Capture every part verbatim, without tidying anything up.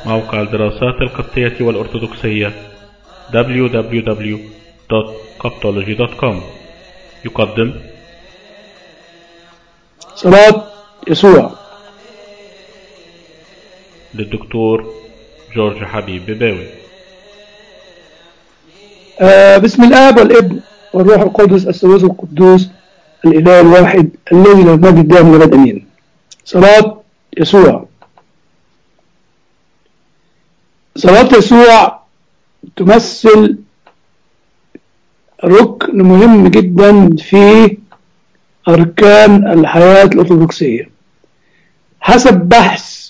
موقع الدراسات القبطية والأرثوذكسية دبليو دبليو دبليو دوت قبطولوجي دوت كوم يقدم صلاة يسوع للدكتور جورج حبيب بباوي. آه بسم الآب والابن والروح القدس الثالوث القدوس الإله الواحد الذي له المجد دائما أبدا آمين. صلاة يسوع. صلاة يسوع تمثل ركن مهم جدا في أركان الحياة الأرثوذكسية حسب بحث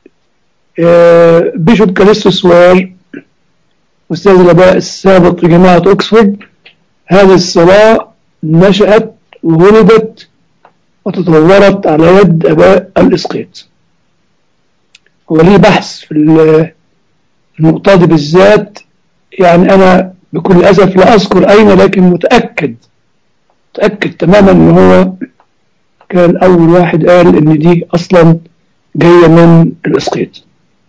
آه بيشوب كاليستوس وير أستاذ الآباء السابق في جامعة أكسفورد. هذه الصلاة نشأت وولدت وتطورت على يد آباء الإسقيط. هو ليه بحث في النقطة دي بالذات، يعني أنا بكل أسف لا أذكر أين، لكن متأكد متأكد تماما أنه هو كان أول واحد قال إن دي أصلا جاية من الإسقيط.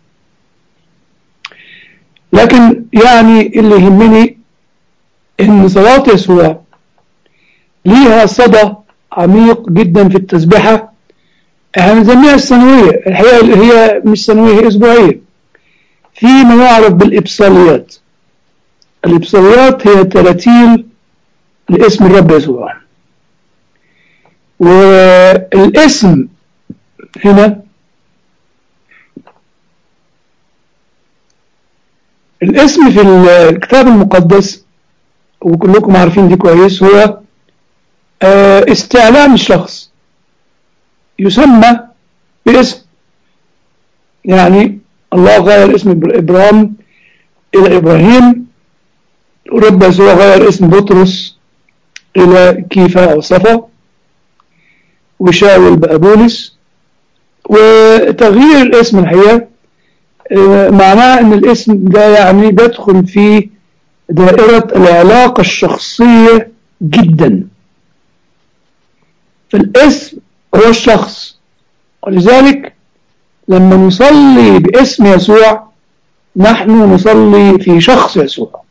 لكن يعني اللي يهمني إن صلاة يسوع ليها صدى عميق جدا في التسبيحة. احنا بنسميها السنوية، الحقيقة هي مش سنوية، هي أسبوعية، في ما يعرف بالإبصاليات. الإبصاليات هي تراتيل لاسم الرب يسوع، والاسم هنا الاسم في الكتاب المقدس وكلكم عارفين دي كويس، هو استعلام الشخص، يسمى باسم. يعني الله غير اسم إبراهيم إلى إبراهيم، ورب يسوع غير اسم بطرس إلى كيفا أو صفا، وشاول بقى بولس. وتغيير الاسم الحقيقة معناه أن الاسم ده يعني بيدخل في دائرة العلاقة الشخصية جدا، فالاسم هو الشخص. ولذلك لما نصلي باسم يسوع نحن نصلي في شخص يسوع،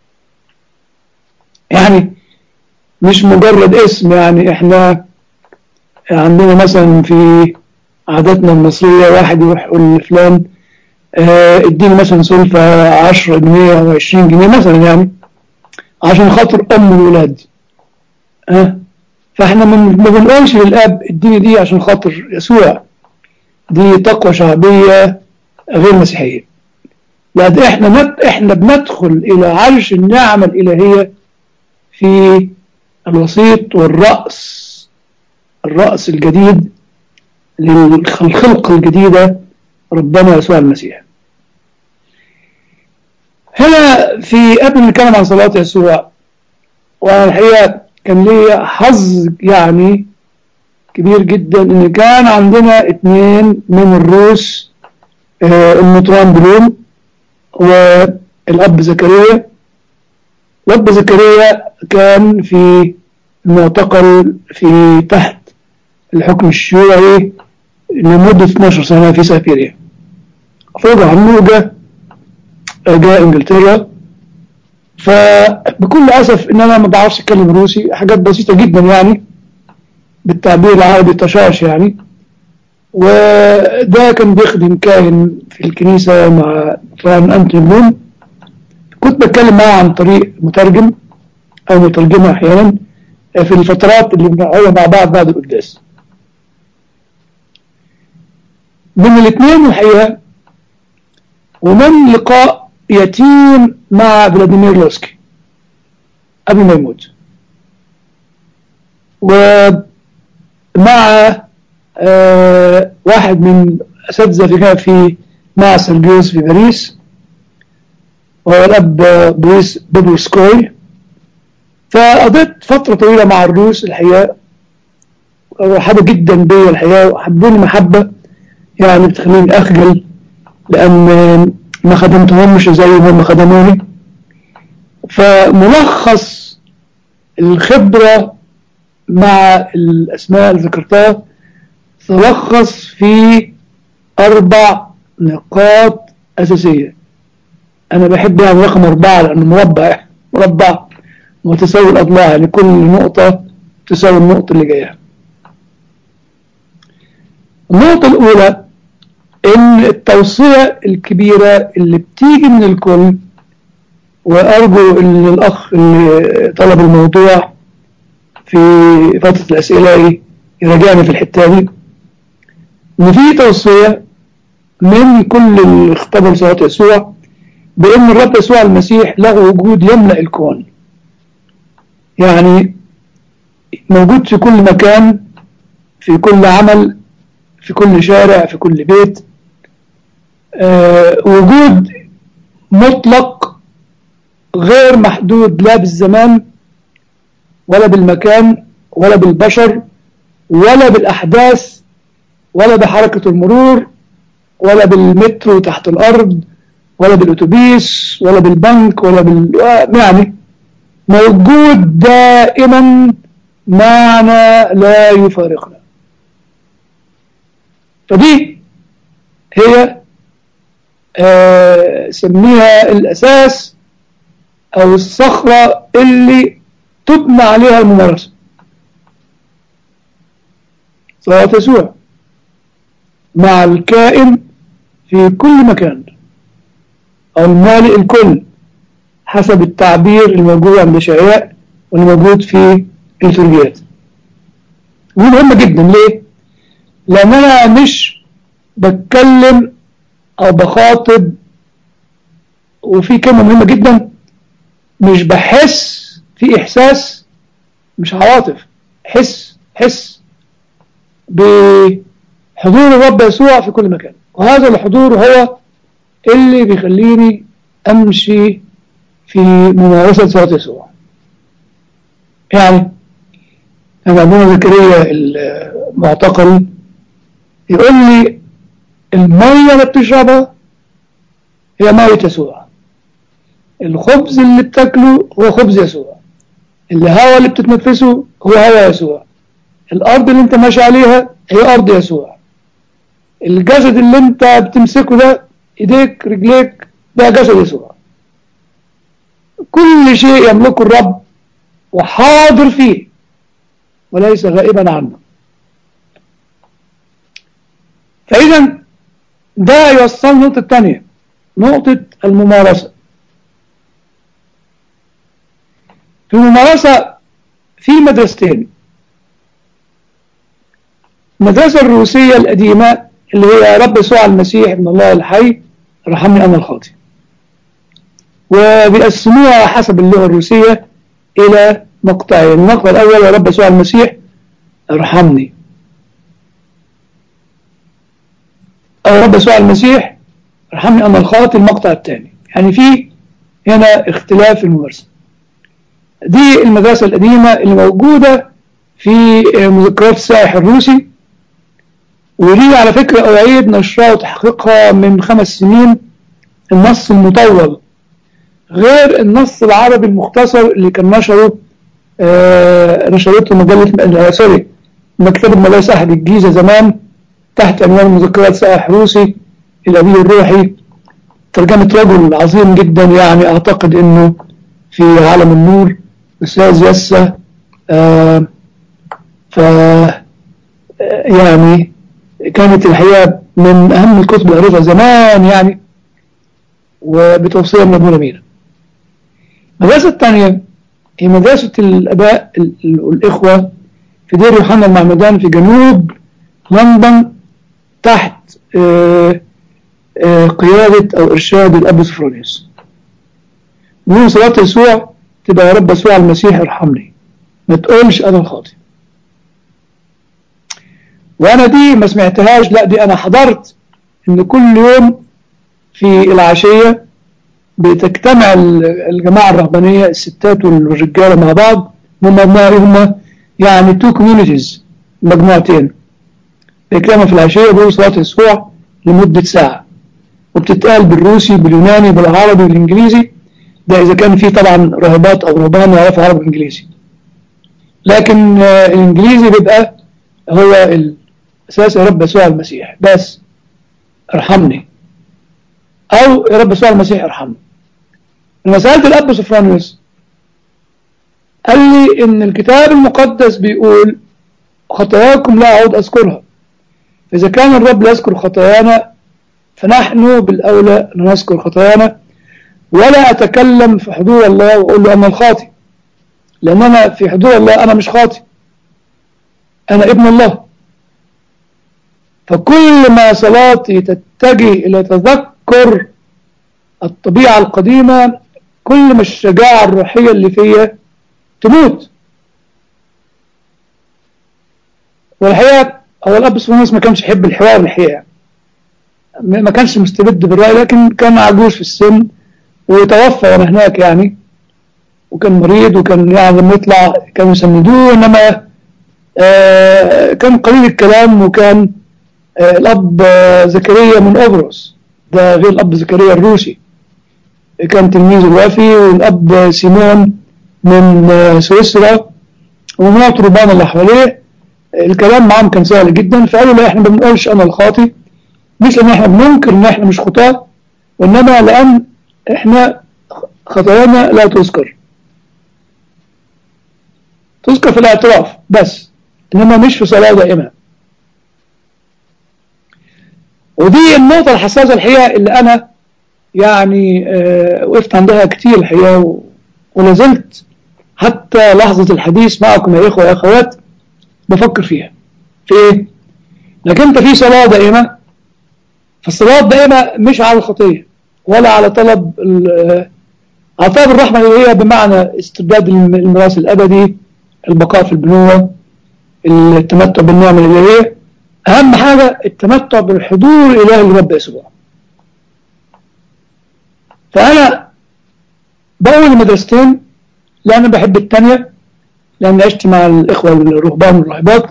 يعني مش مجرد اسم. يعني احنا عندنا مثلا في عاداتنا المصرية واحد يروح يقول لفلان اه اديني مثلا سلفة عشرة جنيه او عشرين جنيه مثلا، يعني عشان خاطر ام الولاد. اه فاحنا ما بنقولش للاب اديني دي عشان خاطر يسوع، دي تقوى شعبية غير مسيحية. لأن احنا نت... احنا بندخل الى عرش النعمة الالهية في الوسيط والرأس الرأس الجديد للخلقة الجديدة ربنا يسوع المسيح. هنا في قبل ما نتكلم عن صلاة يسوع، وانا الحقيقة كان لي حظ يعني كبير جدا ان كان عندنا اثنين من الروس، آه المطران بلوم والأب زكريا. الأب زكريا كان في معتقل في تحت الحكم الشيوعي لمدة اثناشر سنة في سيبيريا. فرجع عنه جاء جاء انجلترا. فبكل أسف إن أنا ما بعرفش أتكلم روسي، حاجات بسيطة جدا يعني بالتعبير العربي طشاش يعني. وده كان بيخدم كاهن في الكنيسة مع فران أنتوني بلوم. كنت بتكلم معه عن طريق مترجم أو مترجمة أحيانا في الفترات اللي بنقعدها مع بعض بعد القداس. من الاثنين الحقيقة، ومن لقاء يتيم مع فلاديمير لوسكي قبل ما يموت، ومع آه واحد من أساتذة في مع سيرجيوس في باريس، وهو الأب بويس بوبرسكوي. فقضيت فترة طويلة مع الروس الحقيقة، رحبوا جدا بي الحقيقة وحبوني محبة يعني بتخليني أخجل، لأن ما خدمتهمش زي ما هم خدموني. فملخص الخبرة مع الأسماء اللي ذكرتها تلخص في أربع نقاط أساسية. أنا بحب يعني رقم أربعة لأنه مربع مربع متساوي الأضلاع، يعني كل نقطة تساوي النقطة اللي جاية. النقطة الأولى إن التوصية الكبيرة اللي بتيجي من الكل، وأرجو إن الأخ اللي طلب الموضوع في فترة الأسئلة يراجعني في الحتة دي، إن في توصية من كل اللي اختبر صلاة يسوع بأن الرب يسوع المسيح له وجود يملأ الكون، يعني موجود في كل مكان، في كل عمل، في كل شارع، في كل بيت. آه وجود مطلق غير محدود، لا بالزمان ولا بالمكان ولا بالبشر ولا بالأحداث ولا بحركة المرور ولا بالمترو تحت الأرض ولا بالأتوبيس ولا بالبنك ولا بال يعني موجود دائما معنا لا يفارقنا. فدي هي آه سميها الأساس أو الصخرة اللي تبنى عليها الممارسة. صلاة يسوع مع الكائن في كل مكان أو المالئ الكل حسب التعبير اللي موجود عند إشعياء واللي موجود في الليتورجيات. ودي مهمة جدا. ليه؟ لأن أنا مش بتكلم أو بخاطب، وفي كلمة مهمة جدا، مش بحس في إحساس، مش عواطف، حس حس بحضور الرب يسوع في كل مكان. وهذا الحضور هو اللي بيخليني أمشي في ممارسة صلاة يسوع. يعني أنا أبونا زكريا المعتقل يقول لي المية اللي بتشربها هي مية يسوع، الخبز اللي بتاكله هو خبز يسوع، الهواء اللي بتتنفسه هو هواء يسوع، الأرض اللي انت ماشي عليها هي أرض يسوع، الجسد اللي انت بتمسكه ده، ايديك رجليك، ده جسد يسوع. كل شيء يملكه الرب وحاضر فيه وليس غائبا عنه. فإذا ده يوصل النقطة الثانية، نقطة الممارسة. في الممارسة في مدرستين. المدرسة الروسية القديمة اللي هي رب يسوع المسيح ابن الله الحي ارحمني أنا الخاطئ، وبيقسموها حسب اللغة الروسية إلى مقطعين. المقطع الأول يا رب يسوع المسيح ارحمني، أو رب يسوع المسيح ارحمني أنا الخاطئ المقطع الثاني. يعني في هنا اختلاف في الممارسة. دي المدرسة القديمة اللي موجودة في مذكرات السائح الروسي، ودي على فكرة أعيد نشرها وتحقيقها من خمس سنين. النص المطول غير النص العربي المختصر اللي كان نشره آه نشرته مجلة آه سوري مكتبة مدارس أحد الجيزة زمان تحت عنوان مذكرات سائح روسي الأبي الروحي، ترجمة رجل عظيم جدا، يعني أعتقد أنه في عالم النور أستاذ يسا. آه ف يعني كانت الحقيقة من أهم الكتب اللي قريتها زمان يعني، وبتوصية من أبونا مينا. المدرسة الثانية هي مدرسة الآباء والإخوة في دير يوحنا المعمدان في جنوب لندن تحت آآ آآ قيادة أو إرشاد الأب سوفرونيوس. من صلاة يسوع تبقى يا رب يسوع المسيح ارحمني، ما تقولش أنا الخاطئ. وأنا دي ما سمعتهاش، لا دي أنا حضرت إن كل يوم في العشية بتجتمع الجماعة الرهبانية الستات والرجالة مع بعض، هم هم يعني تو كوميونيتيز، مجموعتين، بيجتمعوا في العشية بيقولوا صلاة يسوع لمدة ساعة، وبتتقال بالروسي باليوناني بالعربي بالإنجليزي، ده إذا كان في طبعا راهبات أو رهبان يعرفوا عربي وإنجليزي. لكن آه الإنجليزي بيبقى هو الأساس يا رب يسوع المسيح بس ارحمني، أو يا رب يسوع المسيح ارحمنا. لما سألت الأب سوفرانيوس قال لي إن الكتاب المقدس بيقول خطاياكم لا أعود أذكرها، إذا كان الرب لا يذكر خطايانا فنحن بالأولى أن نذكر خطايانا، ولا أتكلم في حضور الله وأقول له أنا الخاطئ، لأن أنا في حضور الله أنا مش خاطئ، أنا ابن الله. فكل ما صلاتي تتجه إلى تذكر الطبيعة القديمة، كل ما الشجاعة الروحية اللي فيا تموت. والحقيقة هو الأب سوفرانيوس ما كانش يحب الحوار الحقيقة، ما كانش مستبد بالرأي، لكن كان عجوز في السن وتوفى وانا هناك يعني، وكان مريض، وكان يعني لما يطلع كانوا يسندوه، انما آه كان قليل الكلام. وكان آه الأب آه زكريا من أوبروس، ده غير الأب زكريا الروسي كان تلميذ الوافي، والأب سيمون من آه سويسرا ومجموعة رهبان اللي حواليه. الكلام معهم كان سهل جدا، فقالوا لا احنا ما بنقولش انا الخاطئ، مش لان احنا بننكر ان احنا مش خطاة، وانما لان احنا خطايانا لا تذكر، تذكر في الاعتراف بس، انما مش في صلاة دائمة. ودي النقطة الحساسة الحقيقة اللي انا يعني آه وقفت عندها كتير الحقيقة، ولازلت حتى لحظة الحديث معكم يا اخوة يا اخوات بفكر فيها. في ايه؟ لكن انت في صلاة دائمة، فالصلاة الدائمة مش على الخطية ولا على طلب على طلب الرحمة الإلهية بمعنى استبداد الميراث الأبدي، البقاء في البنوة، التمتع بالنعمة الإلهية. أهم حاجة التمتع بالحضور الإلهي لرب يسوع. فأنا بقول المدرستين لأن بحب التانية، لأن عشت مع الإخوة الرهبان والراهبات،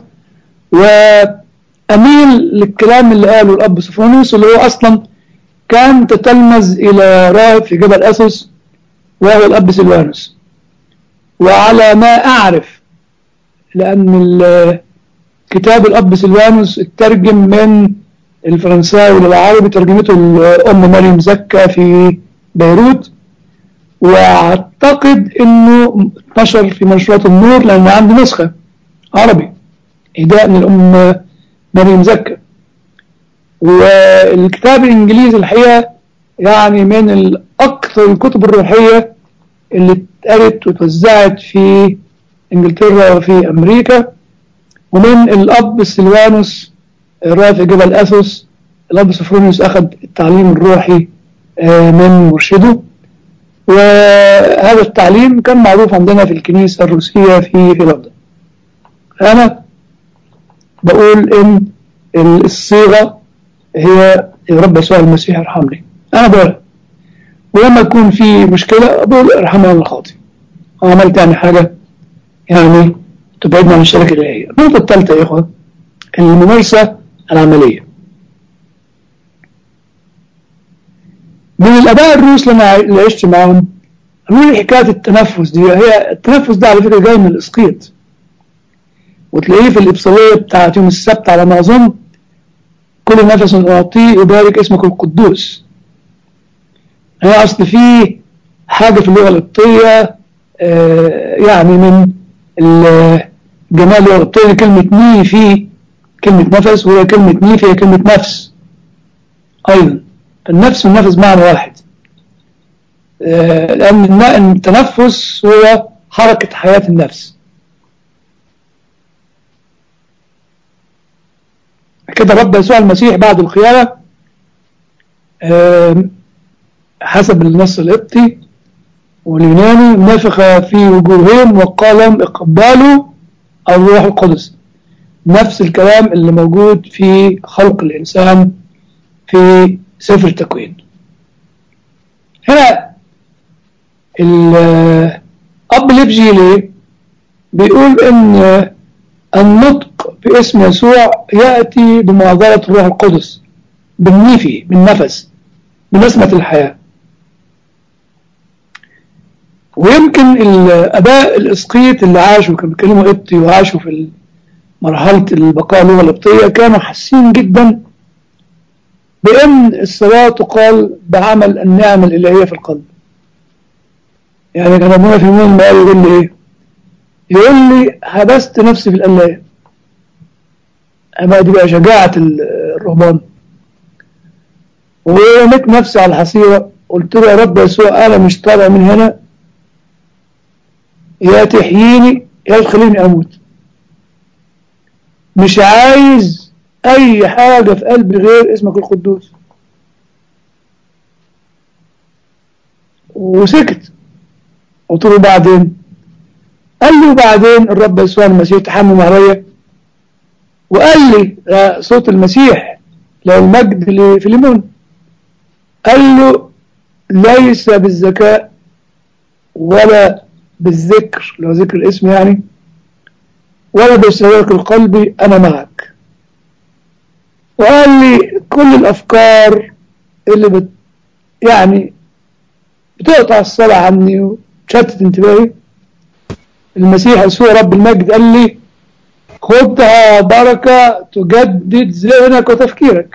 وأميل للكلام اللي قاله الأب سوفرانيوس اللي هو أصلا كان تتلمذ إلى راهب في جبل أسوس وهو الأب سيلوانوس. وعلى ما أعرف، لأن كتاب الأب سيلوانوس اترجم من الفرنساوي للعربي، ترجمته الأم مريم زكا في بيروت، واعتقد انه اتنشر في منشورات النور لان عندي نسخة عربي اهداء من الام مريم زكا. والكتاب الانجليزي الحقيقة يعني من اكثر الكتب الروحية اللي اتقرت وتوزعت في انجلترا وفي امريكا، ومن الاب سيلوانوس رافع جبل اثوس. الاب سوفرانيوس اخذ التعليم الروحي من مرشده، وهذا التعليم كان معروف عندنا في الكنيسة الروسية في فيلادلفيا. أنا بقول إن الصيغة هي يا رب يسوع المسيح ارحمني، أنا بقولها، ولما يكون في مشكلة بقول ارحمني أنا الخاطئ، عملت يعني حاجة يعني تبعدنا عن الشركة الإلهية. النقطة الثالثة يا إخوة الممارسة العملية. من الآباء الروس اللي عشت معهم قالوا لي حكاية التنفس دي، هي التنفس ده على فكرة جاي من الإسقيط، وتلاقيه في الإبصارية بتاعت يوم السبت على ما أظن، كل نفس أعطيه يبارك اسمك القدوس. هي أصل في حاجة في اللغة القبطية آه يعني من الجمال اللغة القبطية، كلمة ني في كلمة نفس، وهي كلمة ني فيها كلمة نفس أيضا، النفس والنفس معنى واحد، آه لأن التنفس هو حركة حياة النفس. كده رب يسوع المسيح بعد القيامة آه حسب النص القبطي واليوناني نفخ في وجوههم وقال اقبلوا الروح القدس، نفس الكلام اللي موجود في خلق الإنسان في سفر التكوين. هنا الأب ليبجيلي بيقول إن النطق باسم يسوع يأتي بمعذرة الروح القدس بالنيفي، بالنفس، بنسمة الحياة. ويمكن الآباء الإسقيط اللي عاشوا كانوا بيتكلموا قبطي وعاشوا في مرحلة البقاء اللغة القبطية كانوا حاسين جدا بأن الصلاة تقال بعمل النعم الإلهية في القلب. يعني كان أبونا في يوم ما قال يقول لي إيه؟ يقول لي حبست نفسي في القلاية. أما دي بقى شجاعة الرهبان. ورميت نفسي على الحصيرة، قلت له يا رب يسوع أنا مش طالع من هنا، يا تحييني يا تخليني أموت. مش عايز أي حاجة في قلبي غير اسمك القدوس. وسكت. قلت له بعدين؟ قال لي وبعدين الرب يسوع المسيح تحمم عليا وقال لي صوت المسيح له المجد في ليمون، قال له ليس بالذكاء ولا بالذكر، لو ذكر الاسم يعني، ولا بالسواك القلبي، أنا معك. وقال لي كل الأفكار اللي بت يعني بتقطع الصلاة عني وتشتت انتباهي، المسيح يسوع رب المجد قال لي خدها بركة تجدد ذهنك وتفكيرك.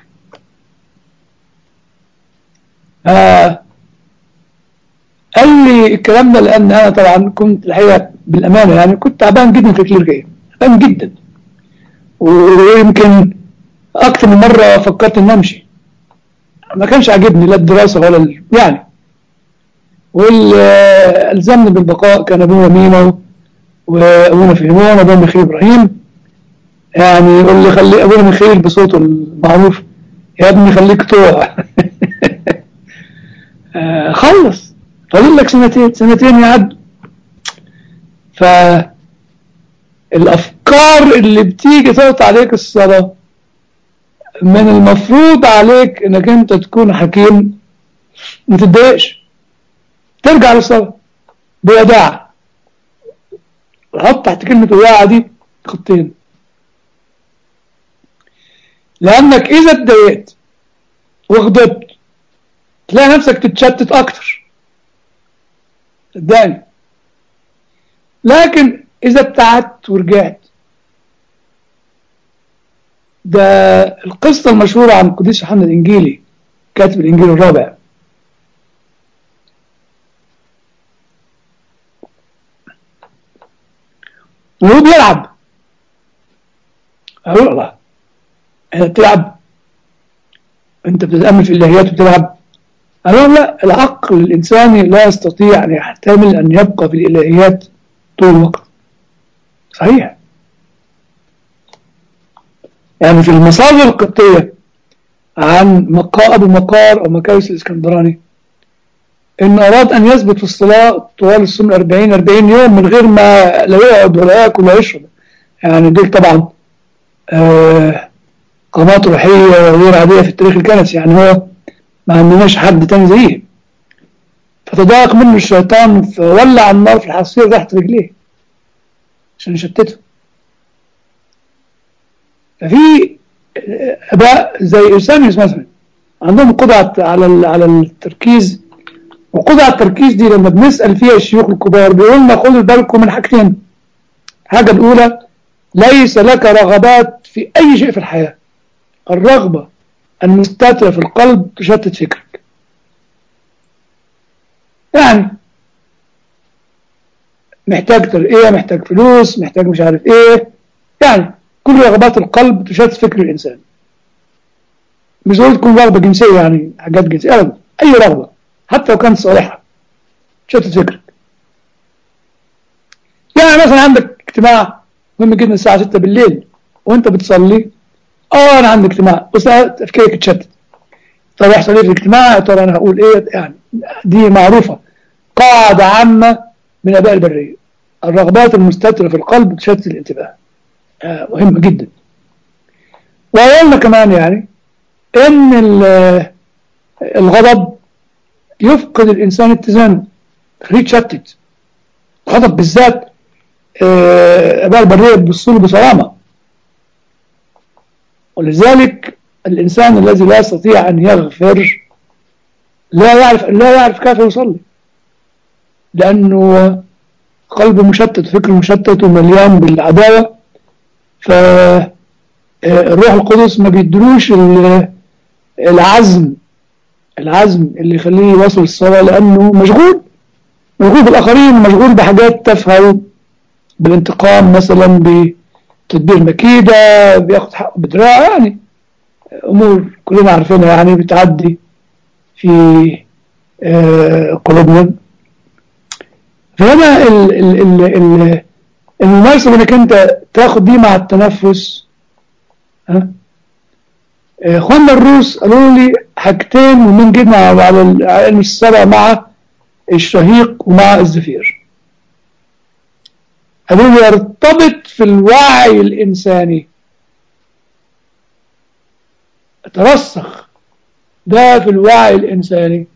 آه قال لي الكلام ده لأن أنا طبعا كنت الحقيقة بالأمانة يعني كنت تعبان جدا في الكليرجية، تعبان جدا، ويمكن أكثر من مرة فكرت إن أمشي. ما كانش عاجبني لا الدراسة ولا ال... يعني واللي ألزمني بالبقاء كان أبونا مينا وأبونا فيمون وأبونا ميخائيل إبراهيم. يعني يقول لي خلي أبونا ميخائيل بصوته المعروف يا ابني خليك طوع. آه خلص فاضل لك سنتين سنتين يعدوا. فالأفكار اللي بتيجي تقطع عليك الصلاة من المفروض عليك انك انت تكون حكيم، ما تتضايقش، ترجع للصلاة بوداعة. وحط تحت كلمة وداعة دي خطين، لأنك إذا اتضايقت وغضبت تلاقي نفسك تتشتت أكتر، صدقني. لكن إذا ابتعدت ورجعت، ده القصة المشهورة عن القديس يوحنا الإنجيلي كاتب الإنجيل الرابع. وهو بيلعب، أقول الله أنت بتلعب؟ أنت بتتأمل في الإلهيات وبتلعب؟ أقول لا، العقل الإنساني لا يستطيع أن يحتمل أن يبقى في الإلهيات طول الوقت. صحيح. يعني في المصادر القبطية عن مقا أبو مقار أو مكاوس الإسكندراني إن أراد أن يثبت في الصلاة طوال الصوم أربعين أربعين يوم من غير ما لا يقعد ولا يأكل ولا يشرب. يعني دول طبعا آه قامات روحية غير عادية في التاريخ الكنسي، يعني هو ما عندناش حد تاني زيه. فتضايق منه الشيطان فولع النار في الحصير تحت رجليه عشان يشتته. ففي اباء زي ارسانيوس مثلا عندهم قدرة على على التركيز، وقدرة على التركيز دي لما بنسال فيها الشيوخ الكبار بيقول لنا خدوا بالكم من حاجتين. الحاجه الاولى ليس لك رغبات في اي شيء في الحياه، الرغبه المستتره في القلب تشتت فكرك. يعني محتاج ترقيه، محتاج فلوس، محتاج مش عارف ايه، يعني كل رغبات القلب تشتت فكر الانسان. مش ضروري تكون رغبه جنسيه، يعني حاجات جنسيه ابدا، اي رغبه حتى لو كانت صالحه تشتت فكرك. يعني مثلا عندك اجتماع مهم جدا الساعه ستة بالليل وانت بتصلي، اه انا عندي اجتماع بس تفكيرك اتشتت. طب يحصل ايه في الاجتماع؟ يا ترى انا هقول ايه؟ يعني دي معروفه قاعده عامه من اباء البريه، الرغبات المستتره في القلب تشتت الانتباه. آه مهمه جدا. وقلنا كمان يعني ان الغضب يفقد الانسان اتزانه، يخليه يتشتت. الغضب بالذات اباء البريه بيبصوا له بصرامه، ولذلك الانسان الذي لا يستطيع ان يغفر لا يعرف لا يعرف كيف يصلي، لانه قلبه مشتت، فكره مشتت ومليان بالعداوه. فالروح القدس ما بيدلوش العزم العزم اللي يخليه يواصل الصلاة، لأنه مشغول مشغول بالآخرين، مشغول بحاجات تافهة، بالانتقام مثلا، بتدبير مكيدة، بياخد حقه بدراع، يعني أمور كلنا عارفينها يعني بتعدي في آه، قلوبنا. فهنا ال- ال- ال- ال- الممارسة انك انت تاخد دي مع التنفس. ها آه، اخواننا الروس قالوا لي حاجتين مهمين جدا على على علم السبع مع الشهيق ومع الزفير. قالوا لي يرتبط في الوعي الإنساني، ترسخ ده في الوعي الإنساني،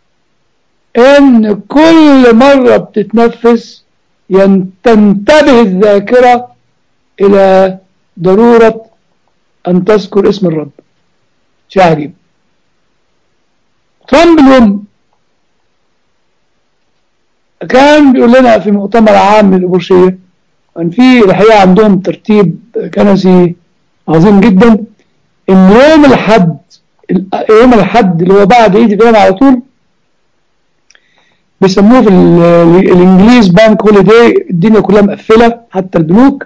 إن كل مرة بتتنفس تنتبه الذاكرة إلى ضرورة أن تذكر اسم الرب. شيء عجيب. ترامب اليوم كان بيقول لنا في مؤتمر عام للأبورشية، كان في الحقيقة عندهم ترتيب كنسي عظيم جدا، إن يوم الحد يوم الحد اللي هو بعد عيد القيامة على طول بيسموه في الإنجليز بانك هوليداي، الدنيا كلها مقفلة حتى البنوك،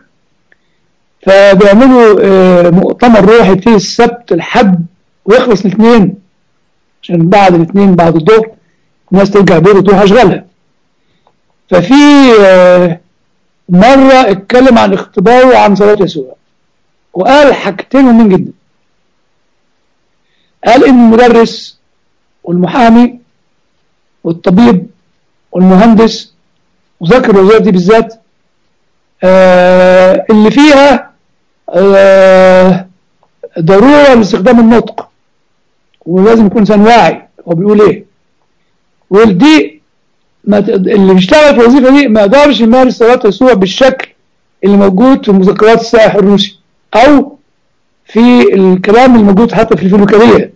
فبيعملوا مؤتمر روحي يبتدي السبت الحد ويخلص الاثنين، عشان بعد الاثنين بعد الظهر الناس ترجع بيت وتروح أشغالها. ففي مرة اتكلم عن اختباره وعن صلاة يسوع، وقال حاجتين مهمين جدا. قال إن المدرس والمحامي والطبيب والمهندس، وذكر الوظائف دي بالذات آه اللي فيها آه ضرورة لاستخدام النطق، ولازم يكون إنسان واعي هو بيقول إيه، ودي ما اللي بيشتغل في الوظيفة دي ما يقدرش يمارس صلاة يسوع بالشكل اللي موجود في مذكرات السائح الروسي أو في الكلام الموجود حتى في الفلوكارية،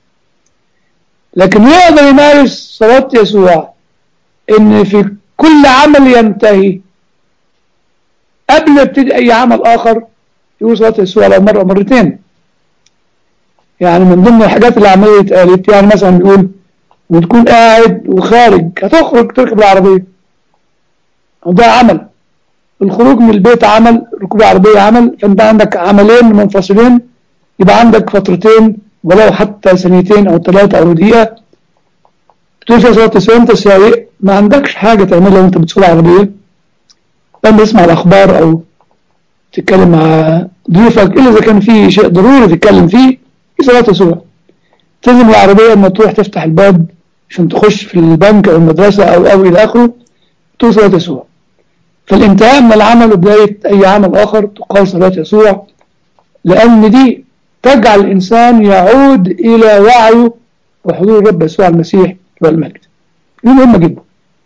لكن يقدر يمارس صلاة يسوع إن في كل عمل ينتهي قبل ما يبتدي أي عمل آخر يقول صلاة يسوع لو مرة مرتين. يعني من ضمن الحاجات اللي عملية اتقالت، يعني مثلا بيقول وتكون قاعد وخارج هتخرج تركب العربية، وده عمل، الخروج من البيت عمل، ركوب العربية عمل، فانت عندك عملين منفصلين، يبقى عندك فترتين ولو حتى ثانيتين او ثلاثة او دقيقة تقول فيها صلاة يسوع وانت سايق، ما عندكش حاجة تعملها وانت بتسوق العربية، لما تسمع الاخبار او تتكلم مع ضيوفك، الا اذا كان في شيء ضروري تتكلم فيه في صلاة يسوع. تلزم العربية لما تروح تفتح الباب عشان تخش في البنك او المدرسة او او الى اخره تقول صلاة يسوع. فالانتهاء من العمل وبداية اي عمل اخر تقال صلاة يسوع، لان دي تجعل الانسان يعود الى وعيه وحضور الرب يسوع المسيح والمجد. دي مهمة جدا.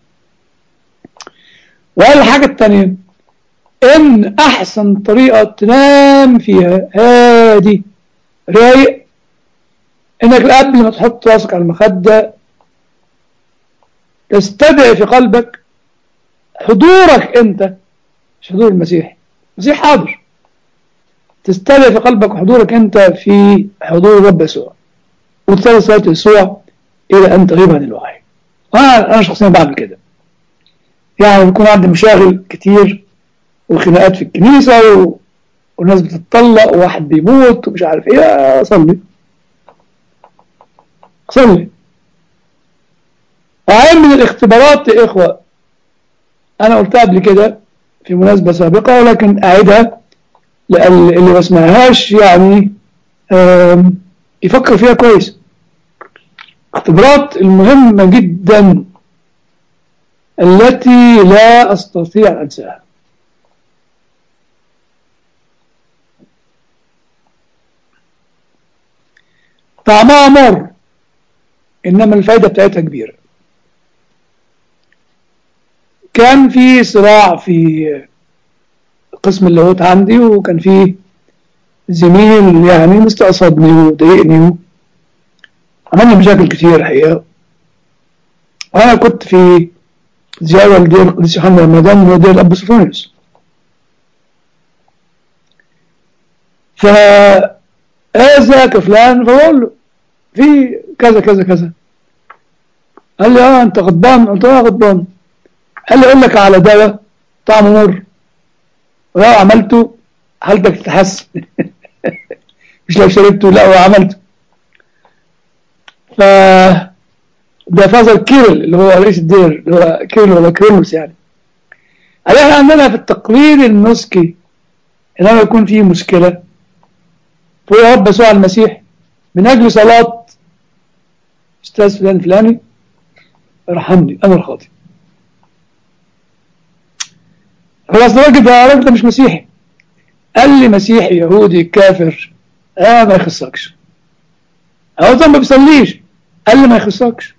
والحاجة الثانية ان احسن طريقة تنام فيها هادي رايق، انك قبل ما تحط راسك على المخدة تستدعي في قلبك حضورك انت، مش حضور المسيح، المسيح حاضر، تستدعي في قلبك حضورك انت في حضور الرب يسوع، وتصلي صلاة يسوع الى ان تغيب عن الوعي. انا انا شخصيا بعمل كده، يعني بيكون عندي مشاغل كتير وخناقات في الكنيسة و... وناس بتتطلق وواحد بيموت ومش عارف ايه، اصلي اصلي. وعين من الاختبارات يا اخوة، انا قلتها قبل كده في مناسبة سابقة ولكن اعيدها اللي ما سمعهاش يعني يفكر فيها كويس. اختبارات المهمة جدا التي لا استطيع ان انساها، طعمها مر انما الفايدة بتاعتها كبيرة. كان في صراع في قسم اللاهوت عندي، وكان في زميل يعني مستقصدني وضايقني وعملنا مشاكل كتير الحقيقة، وانا كنت في زيارة لدير القديس يوحنا رمضان ودير الاب سوفونيوس، فهذا كفلان فبقول له في كذا كذا كذا. قال لي اه انت غضبان؟ قلت له اه غضبان. قال لي اقول لك على دواء طعمه مر، ولو عملته حالتك تتحسن. مش لو شربته، لا وعملته. ف ده فازر كيرل اللي هو رئيس الدير، اللي هو كيرل ولا كيرلس يعني. احنا عندنا في التقرير النسكي ان لما يكون فيه مشكله تقول يا رب يسوع المسيح من اجل صلاه استاذ فلان فلاني ارحمني انا الخاطئ. خلاص الراجل ده الراجل ده مش مسيحي. قال لي مسيحي يهودي كافر اه ما يخصكش. هو ده ما بيصليش. قال لي ما يخصكش.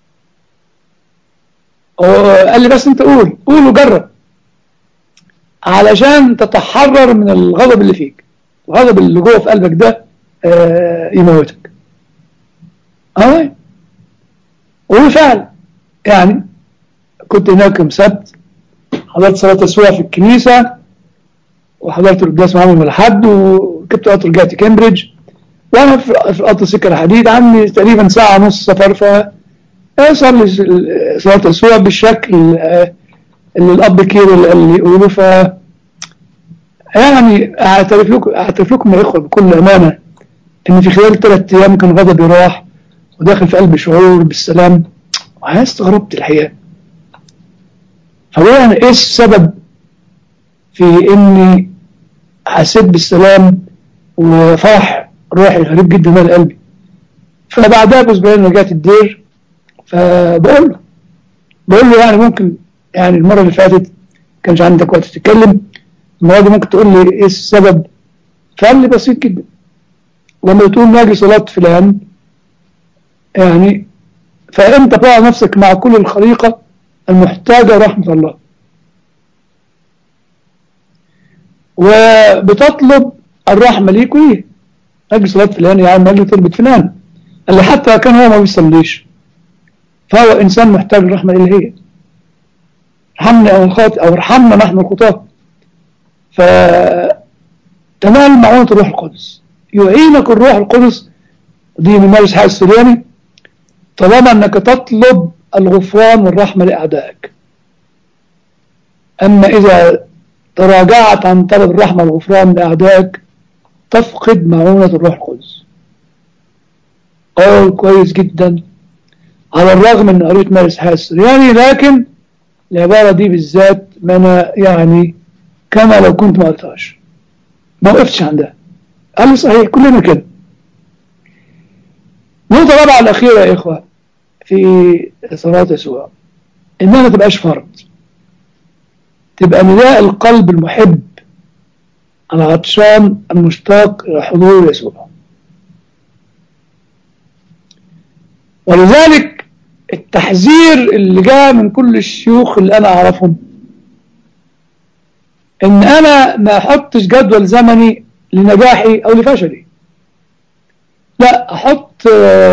قال لي بس انت قول قول وجرب علشان تتحرر من الغضب اللي فيك. الغضب اللي جوه في قلبك ده آه يموتك. اه وبالفعل يعني كنت هناك يوم سبت، حضرت صلاة تسوية في الكنيسة، وحضرت القداس معاهم يوم الأحد، وركبت قطر رجعت كامبريدج، وأنا في قطر سكة الحديد عندي تقريبا ساعة ونص سفر، فصار لي صلاة تسوية بالشكل اللي الأب كير اللي يقولوا. ف يعني أعترف لكم أعترف لكم يا إخوة بكل أمانة إن في خلال ثلاث أيام كان غضبي راح وداخل في قلبي شعور بالسلام. وأنا استغربت الحقيقة. فأولا إيه السبب في إني حسيت بالسلام وفرح روحي غريب جدا من قلبي؟ فبعدها بأسبوعين رجعت الدير، فبقول له بقول له يعني ممكن يعني المرة اللي فاتت كانش عندك وقت تتكلم، المرة دي ممكن تقول لي إيه السبب؟ فقال لي بسيط جدا، لما تقول ناجي صلاة فلان يعني فأنت بقى نفسك مع كل الخليقة المحتاجة رحمة الله، وبتطلب الرحمة ليك وليه. ناجي صلاة فلان يعني ناجي طلبة فلان اللي حتى كان هو ما بيصليش، فهو إنسان محتاج الرحمة الإلهية. ارحمنا أو الخاطئ أو ارحمنا نحن الخطاة. فتنال معونة الروح القدس، يعينك الروح القدس. دي ممارس حال السرياني طالما أنك تطلب الغفران والرحمة لأعدائك. أما إذا تراجعت عن طلب الرحمة والغفران لأعدائك تفقد معونة الروح القدس. قول كويس جدا، على الرغم أن قريت مارس حال السرياني لكن العبارة دي بالذات ما أنا يعني كما لو كنت ما قريتهاش، ما وقفتش عندها. قال لي صحيح كلنا كده. نقطة رابعة الأخيرة يا إخوة في صلاة يسوع، إنها ما تبقاش فرض، تبقى نداء القلب المحب العطشان المشتاق إلى حضور يسوع. ولذلك التحذير اللي جاء من كل الشيوخ اللي أنا أعرفهم إن أنا ما أحطش جدول زمني لنجاحي أو لفشلي، لا أحط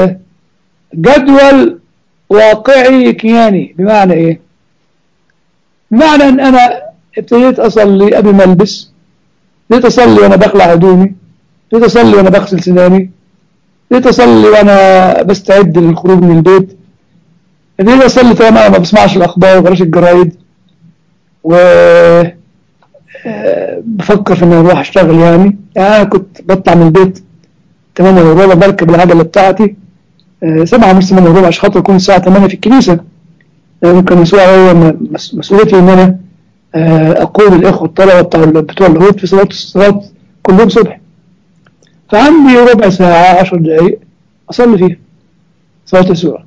جدول واقعي كياني. بمعنى إيه؟ بمعنى إن أنا ابتديت أصلي قبل ما ألبس، ابتديت أصلي وأنا بخلع هدومي، ابتديت أصلي وأنا بغسل سناني، ابتديت أصلي وأنا بستعد للخروج من البيت، ابتديت أصلي طالما ما بسمعش الأخبار وبقراش الجرايد، و بفكر في إن أنا أروح أشتغل. يعني يعني أنا كنت بطلع من البيت تمانية وربع، بركب العجلة بتاعتي سبعة ونص ثمانية وربع عشان خاطر أكون الساعة تمانية في الكنيسة. ممكن مسؤولية مسؤوليتي إن أنا أقود الإخوة الطلبة بتوع بتوع اللاهوت في صلاة الصلاة كلهم صبح. فعندي ربع ساعة عشر دقايق أصلي فيها صلاة يسوع،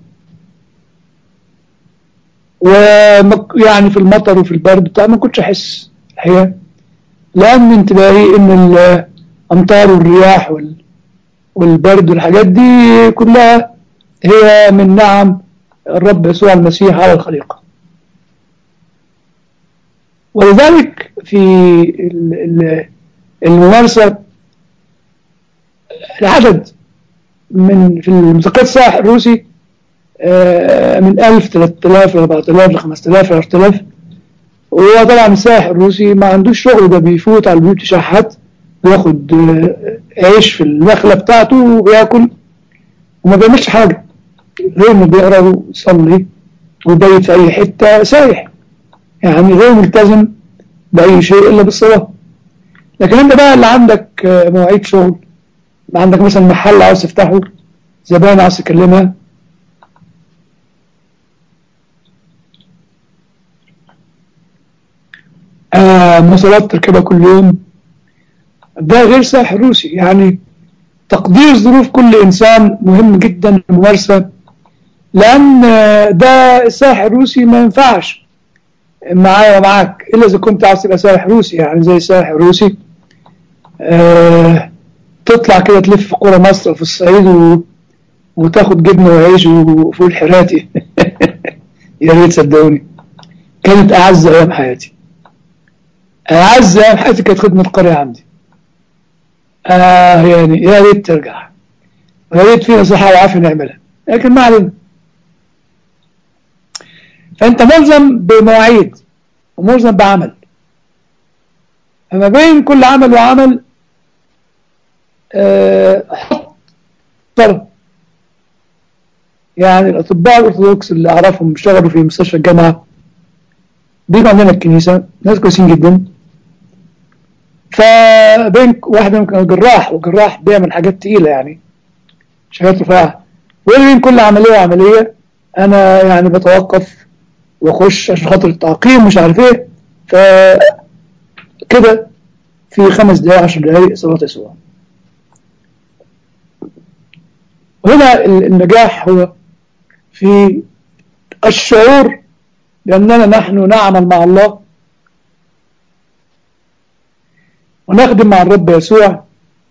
ويعني في المطر وفي البرد بتاع ما كنتش أحس الحقيقة، لأن انتباهي إن الأمطار والرياح والبرد والحاجات دي كلها هي من نعم الرب يسوع المسيح على الخليقة. ولذلك في الممارسة العدد من في المذكرات الساحر الروسي من ألف ثلاثة آلاف أربعة آلاف خمسة آلاف عشرة آلاف. وهو طبعا الساحر الروسي ما عندوش شغل، ده بيفوت على البيوت يشحت، بياخد عيش في المخلة بتاعته وبياكل، وما بيعملش حاجة غير انه بيقرا ويصلي ويبيت في اي حتة سايح، يعني غير ملتزم بأي شيء إلا بالصلاة. لكن انت بقى اللي عندك مواعيد شغل، عندك مثلا محل عاوز تفتحه، زبائن عاوز تكلمها، آه مواصلات تركبها كل يوم، ده غير سائح روسي. يعني تقدير ظروف كل إنسان مهم جدا الممارسة، لأن ده السائح الروسي ما ينفعش معايا ومعاك إلا إذا كنت عاوز تبقى سائح روسي. يعني زي السائح الروسي آه تطلع كده تلف في قرى مصر في الصعيد و... وتاخد جبنة وعيش وفول حراتي يا ريت صدقوني، كانت أعز أيام حياتي. أعز أيام حياتي كانت خدمة القرية عندي. آه يعني يا ريت ترجع، يا ريت فينا صحة وعافية نعملها، لكن ما علينا. فأنت ملزم بمواعيد وملزم بعمل، فما بين كل عمل وعمل آه حط طرف. يعني الأطباء الأرثوذكس اللي أعرفهم اشتغلوا في مستشفى الجامعة بيجوا عندنا الكنيسة، ناس كويسين جدا. فبين واحد منهم جراح، وجراح بيعمل حاجات تقيلة يعني شغلات رفيعة، وبين كل عملية وعملية أنا يعني بتوقف واخش عشان خاطر التعقيم مش عارف ايه، فكده في خمس دقائق عشر دقائق صلاة يسوع. وهنا النجاح هو في الشعور بأننا نحن نعمل مع الله ونخدم مع الرب يسوع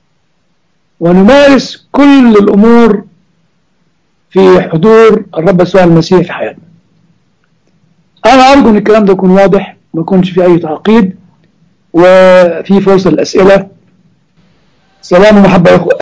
ونمارس كل الأمور في حضور الرب يسوع المسيح في حياتنا. أنا أرجو أن الكلام ده يكون واضح، ما يكونش فيه أي تعقيد، وفي فرصة للأسئلة. سلام ومحبة